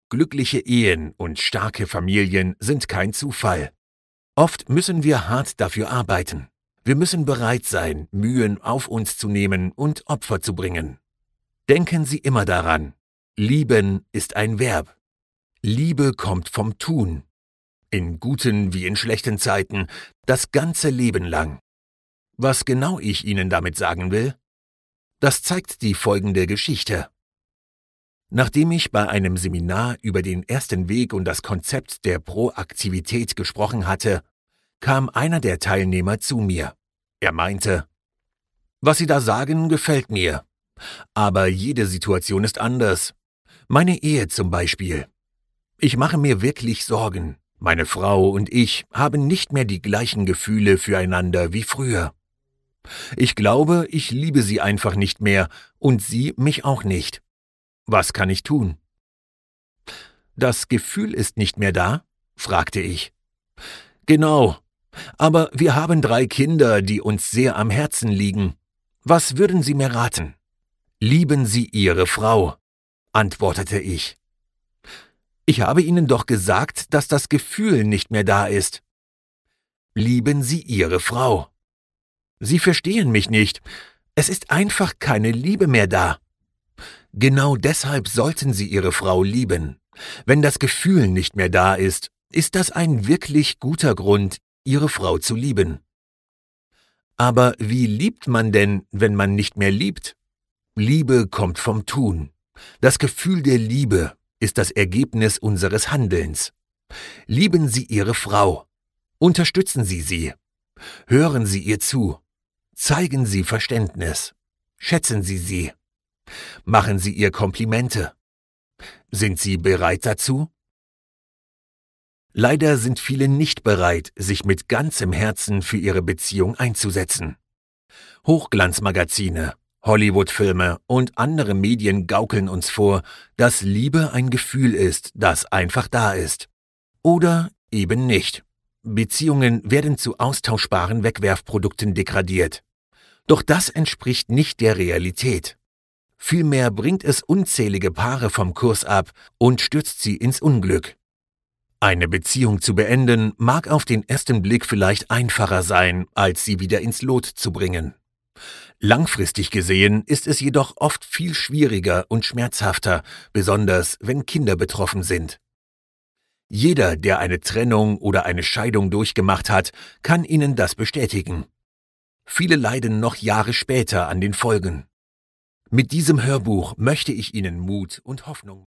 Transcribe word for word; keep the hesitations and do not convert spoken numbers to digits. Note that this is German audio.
Glückliche Ehen und starke Familien sind kein Zufall. Oft müssen wir hart dafür arbeiten. Wir müssen bereit sein, Mühen auf uns zu nehmen und Opfer zu bringen. Denken Sie immer daran, lieben ist ein Verb. Liebe kommt vom Tun. In guten wie in schlechten Zeiten, das ganze Leben lang. Was genau ich Ihnen damit sagen will? Das zeigt die folgende Geschichte. Nachdem ich bei einem Seminar über den ersten Weg und das Konzept der Proaktivität gesprochen hatte, kam einer der Teilnehmer zu mir. Er meinte, »Was Sie da sagen, gefällt mir. Aber jede Situation ist anders. Meine Ehe zum Beispiel. Ich mache mir wirklich Sorgen. Meine Frau und ich haben nicht mehr die gleichen Gefühle füreinander wie früher. Ich glaube, ich liebe sie einfach nicht mehr und sie mich auch nicht. Was kann ich tun?« »Das Gefühl ist nicht mehr da?« fragte ich. »Genau. Aber wir haben drei Kinder, die uns sehr am Herzen liegen. Was würden Sie mir raten?« »Lieben Sie Ihre Frau«, antwortete ich. »Ich habe Ihnen doch gesagt, dass das Gefühl nicht mehr da ist.« »Lieben Sie Ihre Frau.« »Sie verstehen mich nicht. Es ist einfach keine Liebe mehr da.« »Genau deshalb sollten Sie Ihre Frau lieben. Wenn das Gefühl nicht mehr da ist, ist das ein wirklich guter Grund, Ihre Frau zu lieben.« »Aber wie liebt man denn, wenn man nicht mehr liebt?« »Liebe kommt vom Tun. Das Gefühl der Liebe ist das Ergebnis unseres Handelns. Lieben Sie Ihre Frau. Unterstützen Sie sie. Hören Sie ihr zu. Zeigen Sie Verständnis. Schätzen Sie sie. Machen Sie ihr Komplimente. Sind Sie bereit dazu?« Leider sind viele nicht bereit, sich mit ganzem Herzen für ihre Beziehung einzusetzen. Hochglanzmagazine, Hollywood-Filme und andere Medien gaukeln uns vor, dass Liebe ein Gefühl ist, das einfach da ist. Oder eben nicht. Beziehungen werden zu austauschbaren Wegwerfprodukten degradiert. Doch das entspricht nicht der Realität. Vielmehr bringt es unzählige Paare vom Kurs ab und stürzt sie ins Unglück. Eine Beziehung zu beenden mag auf den ersten Blick vielleicht einfacher sein, als sie wieder ins Lot zu bringen. Langfristig gesehen ist es jedoch oft viel schwieriger und schmerzhafter, besonders wenn Kinder betroffen sind. Jeder, der eine Trennung oder eine Scheidung durchgemacht hat, kann Ihnen das bestätigen. Viele leiden noch Jahre später an den Folgen. Mit diesem Hörbuch möchte ich Ihnen Mut und Hoffnung